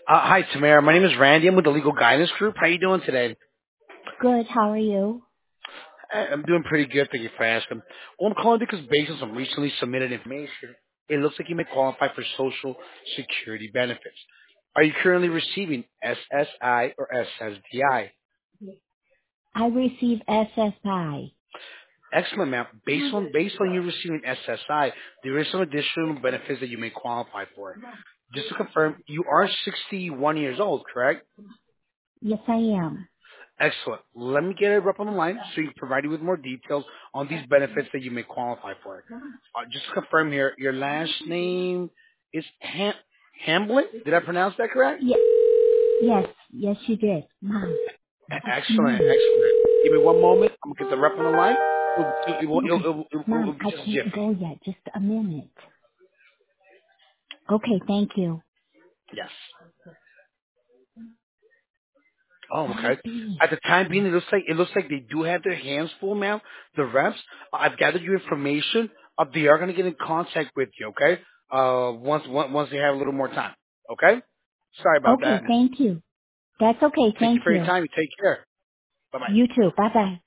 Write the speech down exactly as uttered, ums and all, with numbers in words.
Uh, hi, Tamara. My name is Randy. I'm with the Legal Guidance Group. How you doing today? Good. How are you? I- I'm doing pretty good. Thank you for asking. Well, I'm calling because based on some recently submitted information, it looks like you may qualify for Social Security benefits. Are you currently receiving S S I or S S D I? I receive S S I. Excellent, ma'am. Based on based on you receiving S S I, there is some additional benefits that you may qualify for. Just to confirm, you are sixty-one years old, correct? Yes, I am. Excellent. Let me get it up on the line so you can provide you with more details on these benefits that you may qualify for. Uh, just to confirm here, your last name is Ham- Hamblin? Did I pronounce that correct? Yes, yes, yes, you did. Mom, E- what's your Excellent, name? excellent. Give me one moment. I'm going to get the rep on the line. It will, it will, it will, Okay. it will, it will Mom, be I just a can't jiffy. go yet. Just a minute. Okay, thank you. Yes. Oh, okay. Baby. At the time being, it looks like it looks like they do have their hands full, ma'am. The reps. I've gathered your information. Uh, they are going to get in contact with you. Okay. Uh, once once once they have a little more time. Okay. Sorry about Okay, that. thank you. That's okay. Thank you Thank for your you. time. You take care. Bye bye. You too. Bye bye.